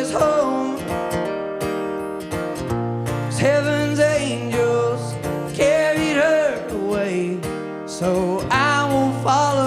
was home. 'Cause heaven's angels carried her away. So I won't follow